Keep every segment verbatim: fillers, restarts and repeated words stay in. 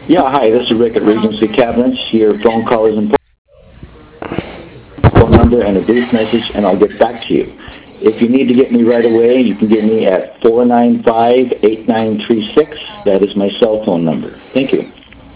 Yeah, hi, this is Rick at Regency Cabinets. Your phone call is important. Phone number and a brief message, and I'll get back to you. If you need to get me right away, you can get me at four nine five, eight nine three six. That is my cell phone number. Thank you.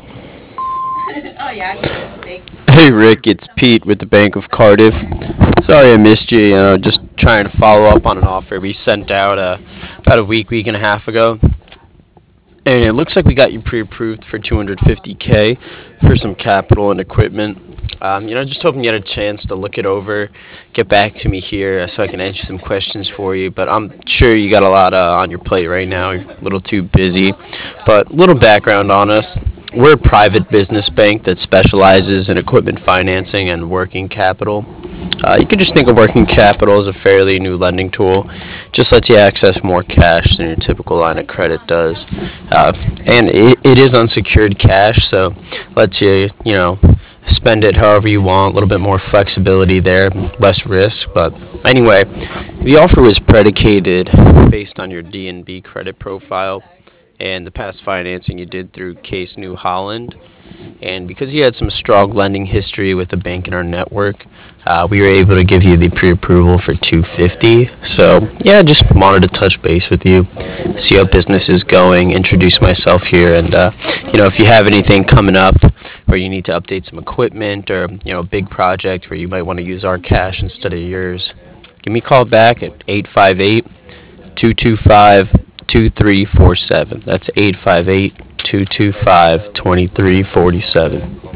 Hey Rick, it's Pete with the Bank of Cardiff. Sorry I missed you. You know, just trying to follow up on an offer we sent out uh, about a week, week and a half ago, and it looks like we got you pre-approved for two hundred fifty k for some capital and equipment. Um, you know, just hoping you had a chance to look it over, get back to me here uh, so I can answer some questions for you. But I'm sure you got a lot uh, on your plate right now. You're a little too busy. But a little background on us. We're a private business bank that specializes in equipment financing and working capital. Uh, you can just think of working capital as a fairly new lending tool. Just lets you access more cash than your typical line of credit does. Uh, and it, it is unsecured cash, so lets you, you know, spend it however you want. A little bit more flexibility there, less risk. But anyway, the offer was predicated based on your D N B credit profile and the past financing you did through Case New Holland. And because you had some strong lending history with the bank in our network, uh, we were able to give you the pre-approval for two hundred fifty. So yeah, just wanted to touch base with you, see how business is going, introduce myself here, and uh, you know, if you have anything coming up where you need to update some equipment or you know a big project where you might want to use our cash instead of yours, give me a call back at eight five eight, two two five, two three four seven. That's eight five eight, two two five, two three four seven.